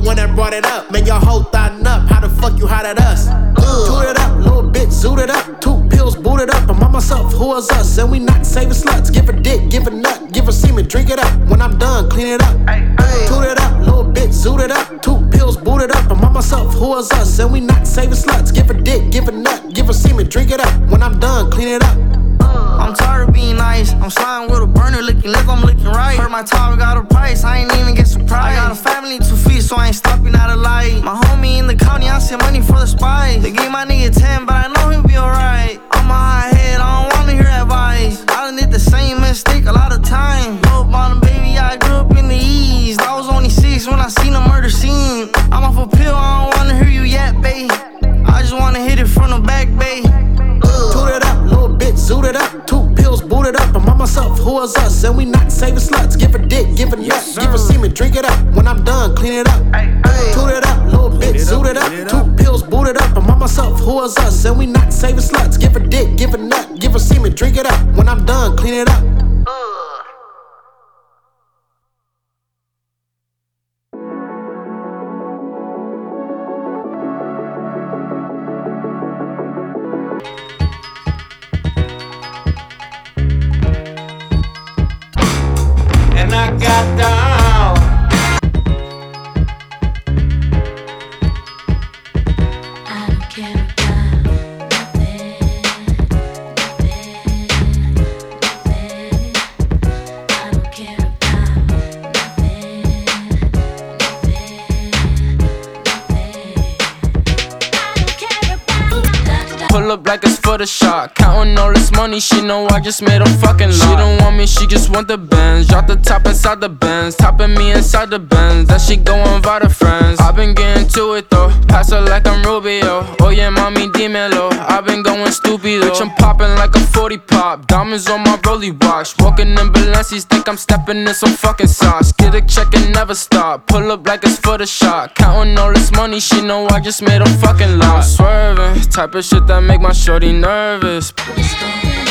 one that brought it up. Man, your whole thotting up. How the fuck you hot at us? Toot it up, little bitch, zoot it up. 2 pills, boot it up. I'm on myself, who is us? And we not saving sluts. Give her dick, give her nut, give her semen, drink it up. When I'm done, clean it up. Toot it up, little bitch, zoot it up. 2 pills, boot it up. I'm on myself, who is us? And we not saving sluts. Give her dick, give her nut, give her semen, drink it up. When I'm done, clean it up. I'm tired of being nice. I'm sliding with a burner, licking lip, I'm looking right. Heard my topic got a price, I ain't even get surprised. I got a family to feed, so I ain't stopping at a light. My homie in the county, I send money for the spice. They gave my nigga 10, but I know he'll be alright. I'm a high head, I don't wanna hear advice. I done did the same mistake a lot of times. Grew up on a baby, I grew up in the East. I was only 6 when I seen a murder scene. I'm off a pill, I don't wanna hear you yet, babe. I just wanna hit it from the back, babe. Toot it up, little bitch, zoot it up. 2 pills, boot it up. I'm on myself, who is us? And we not saving sluts. Give her dick, give her nut, give her semen, drink it up. When I'm done, clean it up. Toot it up, little bitch, zoot it up. 2 pills, boot it up. I'm on myself, who is us? And we not saving sluts. Give her dick, give her nut, give her semen, drink it up. When I'm done, clean it up. And I got down. I don't care about nothing, nothing, nothing. I don't care about nothing, nothing. Pull up like it's for the shot. Counting all this money, she know I just made a fucking lot. She don't want me, she just want the Benz. Drop the top inside the Benz, topping me inside the Benz. Then she go invite her friends. I been getting to it though, pass her like I'm Rubio. Oh yeah, mommy, dímelo. I been going stupid though. Bitch, I'm popping like a 40 pop. Diamonds on my rollie watch. Walking in Balenci's, think I'm stepping in some fucking sauce. Get a check and never stop. Pull up like it's for the shot. Counting all this money, she know I just made a fucking lot. I'm swerving, type of shit that make my shorty nervous. What's going on?